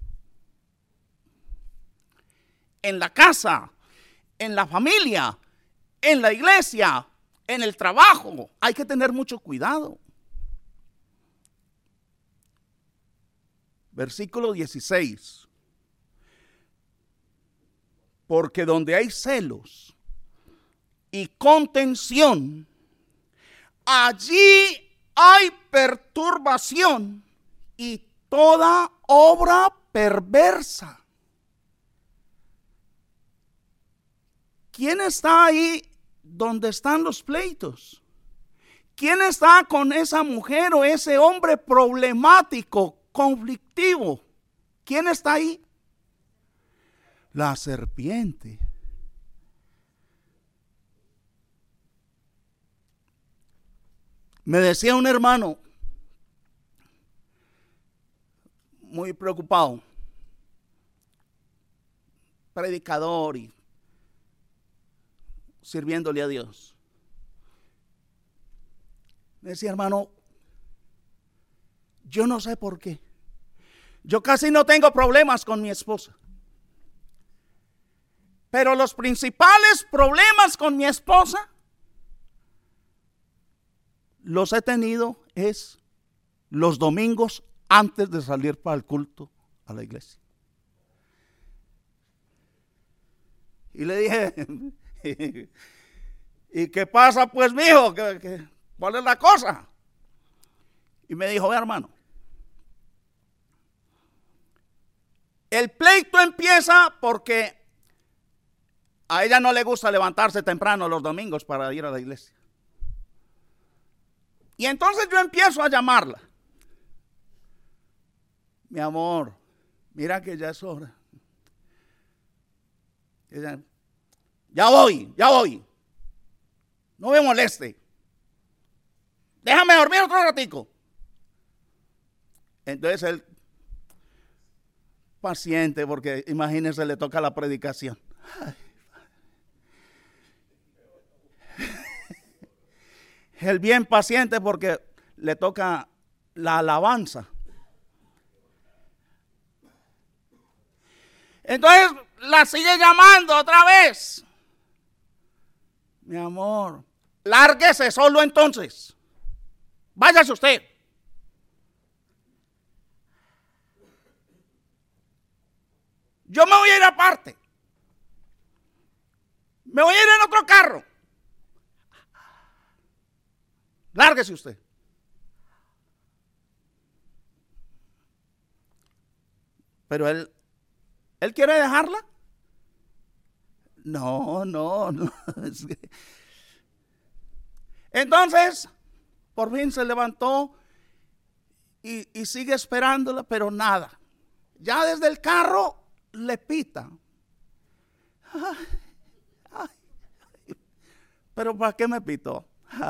En la casa, en la familia, en la iglesia, en el trabajo, hay que tener mucho cuidado. Versículo 16. Porque donde hay celos y contención, allí hay perturbación y toda obra perversa. ¿Quién está ahí donde están los pleitos? ¿Quién está con esa mujer o ese hombre problemático, conflictivo? ¿Quién está ahí? La serpiente. Me decía un hermano muy preocupado, predicador y sirviéndole a Dios. Me decía, hermano, yo no sé por qué. Yo casi no tengo problemas con mi esposa. Pero los principales problemas con mi esposa los he tenido es los domingos antes de salir para el culto a la iglesia. Y le dije, ¿Y qué pasa pues, mijo? ¿Cuál es la cosa? Y me dijo, hermano, el pleito empieza porque a ella no le gusta levantarse temprano los domingos para ir a la iglesia. Y entonces yo empiezo a llamarla. Mi amor, mira que ya es hora. Ella, ya voy. No me moleste. Déjame dormir otro ratico. Entonces él, paciente, porque imagínense, le toca la predicación. Ay. El bien paciente porque le toca la alabanza. Entonces la sigue llamando otra vez. Mi amor, lárguese solo entonces. Váyase usted. Yo me voy a ir aparte. Me voy a ir en otro carro. Lárguese usted. Pero él quiere dejarla. No. Entonces, por fin se levantó y sigue esperándola, pero nada. Ya desde el carro le pita. Ay. Pero ¿para qué me pitó?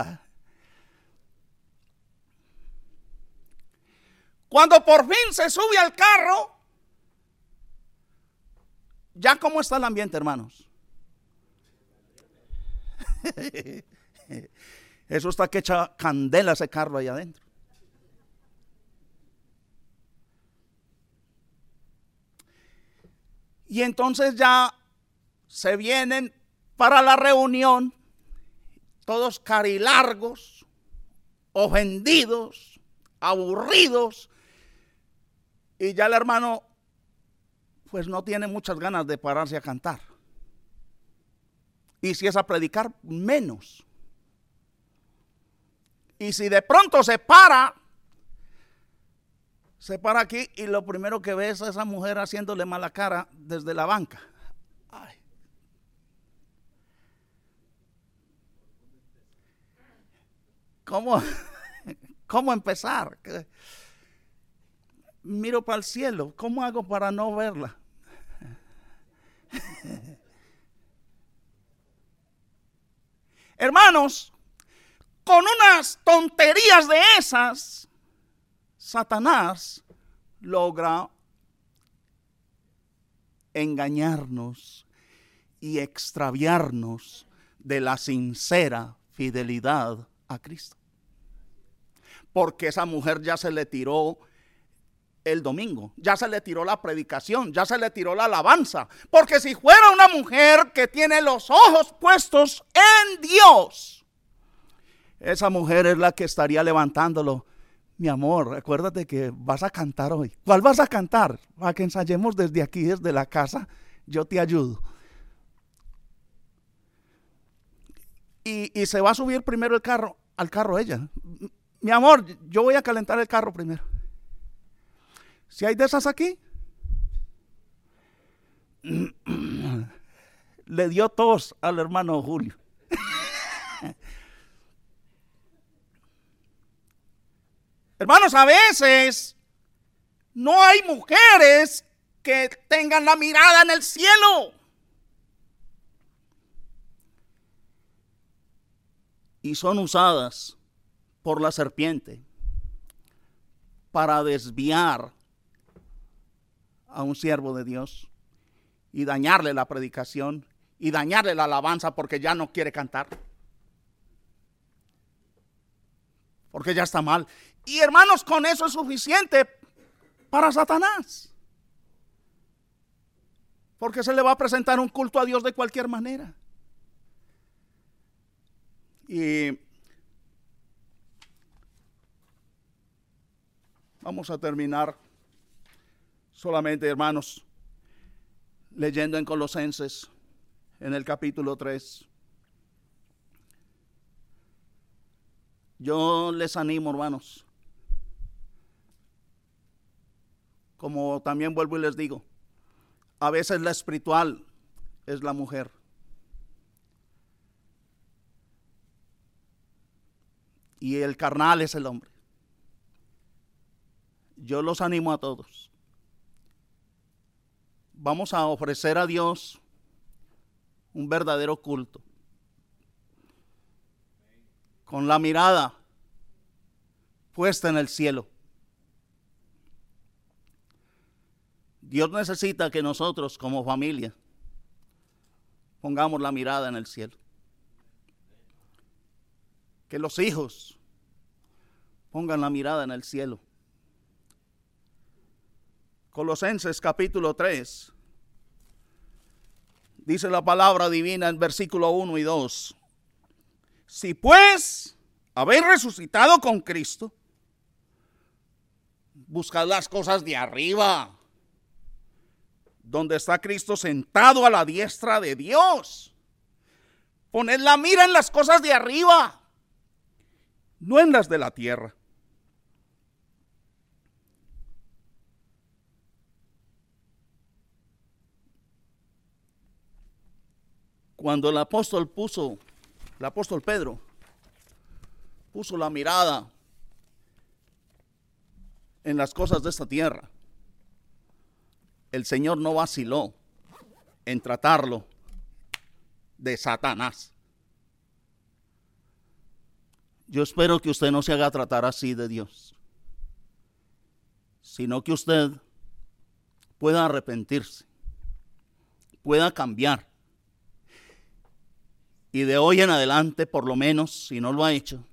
Cuando por fin se sube al carro, ¿ya cómo está el ambiente, hermanos? Eso está que echa candela ese carro ahí adentro. Y entonces ya se vienen para la reunión, todos carilargos, ofendidos, aburridos. Y ya el hermano pues no tiene muchas ganas de pararse a cantar. Y si es a predicar, menos. Y si de pronto se para aquí y lo primero que ve es a esa mujer haciéndole mala cara desde la banca. Ay. ¿Cómo empezar? Miro para el cielo, ¿cómo hago para no verla? Hermanos, con unas tonterías de esas, Satanás logra engañarnos y extraviarnos de la sincera fidelidad a Cristo. Porque esa mujer ya se le tiró el domingo, ya se le tiró la predicación, ya se le tiró la alabanza. Porque si fuera una mujer que tiene los ojos puestos en Dios, esa mujer es la que estaría levantándolo. Mi amor, acuérdate que vas a cantar hoy. ¿Cuál vas a cantar? Para que ensayemos desde aquí, desde la casa, yo te ayudo. Y se va a subir primero al carro ella. Mi amor, yo voy a calentar el carro primero. Si hay de esas aquí, le dio tos al hermano Julio. Hermanos, a veces no hay mujeres que tengan la mirada en el cielo. Y son usadas por la serpiente para desviar a un siervo de Dios y dañarle la predicación y dañarle la alabanza porque ya no quiere cantar, porque ya está mal. Y hermanos, con eso es suficiente para Satanás, porque se le va a presentar un culto a Dios de cualquier manera. Y vamos a terminar solamente, hermanos, leyendo en Colosenses, en el capítulo 3. Yo les animo, hermanos, como también vuelvo y les digo, a veces la espiritual es la mujer. Y el carnal es el hombre. Yo los animo a todos. Vamos a ofrecer a Dios un verdadero culto. Con la mirada puesta en el cielo. Dios necesita que nosotros como familia pongamos la mirada en el cielo. Que los hijos pongan la mirada en el cielo. Colosenses capítulo 3. Dice la palabra divina en versículo 1 y 2. Si pues habéis resucitado con Cristo, buscad las cosas de arriba, donde está Cristo sentado a la diestra de Dios. Poned la mira en las cosas de arriba, no en las de la tierra. Cuando el apóstol Pedro puso la mirada en las cosas de esta tierra, el Señor no vaciló en tratarlo de Satanás. Yo espero que usted no se haga tratar así de Dios, sino que usted pueda arrepentirse, pueda cambiar. Y de hoy en adelante, por lo menos, si no lo ha hecho,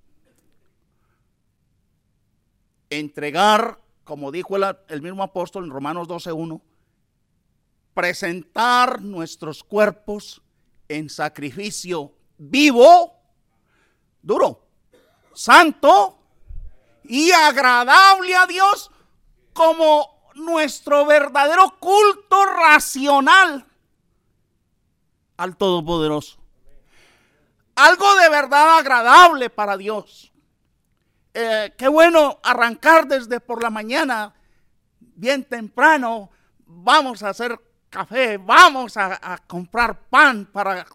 entregar, como dijo el mismo apóstol en Romanos 12:1, presentar nuestros cuerpos en sacrificio vivo, duro, santo y agradable a Dios, como nuestro verdadero culto racional al Todopoderoso. Algo de verdad agradable para Dios. Qué bueno arrancar desde por la mañana, bien temprano. Vamos a hacer café, vamos a comprar pan para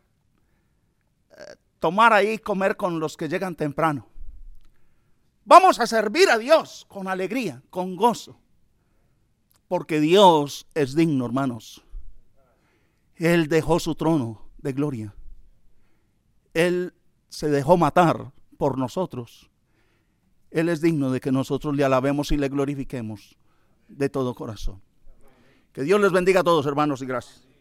tomar ahí, comer con los que llegan temprano. Vamos a servir a Dios con alegría, con gozo. Porque Dios es digno, hermanos. Él dejó su trono de gloria. Él se dejó matar por nosotros. Él es digno de que nosotros le alabemos y le glorifiquemos de todo corazón. Que Dios les bendiga a todos, hermanos, y gracias.